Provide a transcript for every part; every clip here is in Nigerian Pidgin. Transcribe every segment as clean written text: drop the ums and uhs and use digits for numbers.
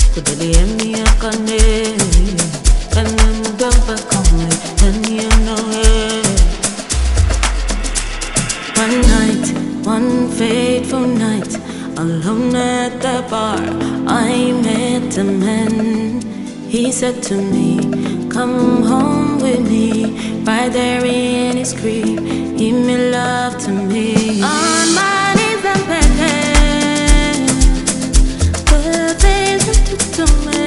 Kudali emi akane, kane mudamba kame, and you know it. One night, one fateful night, alone at the bar, I met a man. He said to me, come home with me. Right there in his crib, he made love to me. On my knees I'm begging, the things that you do to me.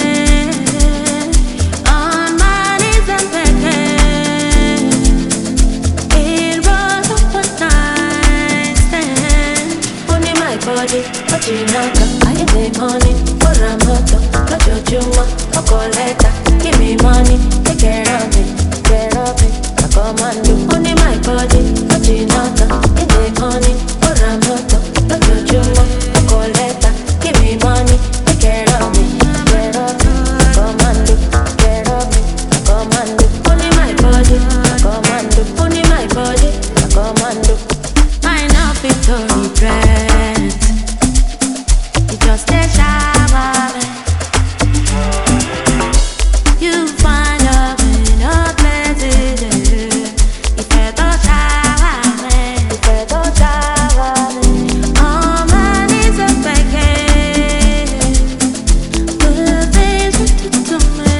On my knees I'm begging, it was a one night stand. Only my body, but you knock up. I need money, but I'm hot up. Got your juma, I'll collect that. Give me money, take care of me, care of me. I come and do. Only my body, but you knock up. I need money, but I'm hot up. Got your juma, I'll collect that. Give me money, take care of me, care of me. I come and do, care of me. I come and do. Only my body, I come and do. Only my body, I come and do. I know fit to regret. You just a shower. You find love in a places. If I don't shower, if I don't shower, all my needs are begging. The things that you do to me,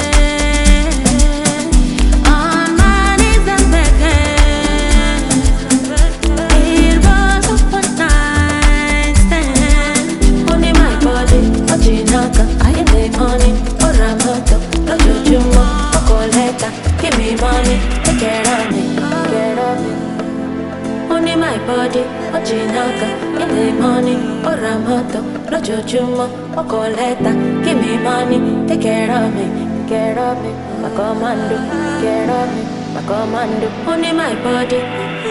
all my needs are begging. It was a one night stand. Only my body, but you knock up. I ain't the money, or I'm hot up. No jujuma, no collector. Give me money, take care of me, care of me. Only my body, but you knock up. In the money, or I'm hot up. No jujuma, no collector. Give me money, take care of me, care of me. My commando, care of me, my commando. Only my body.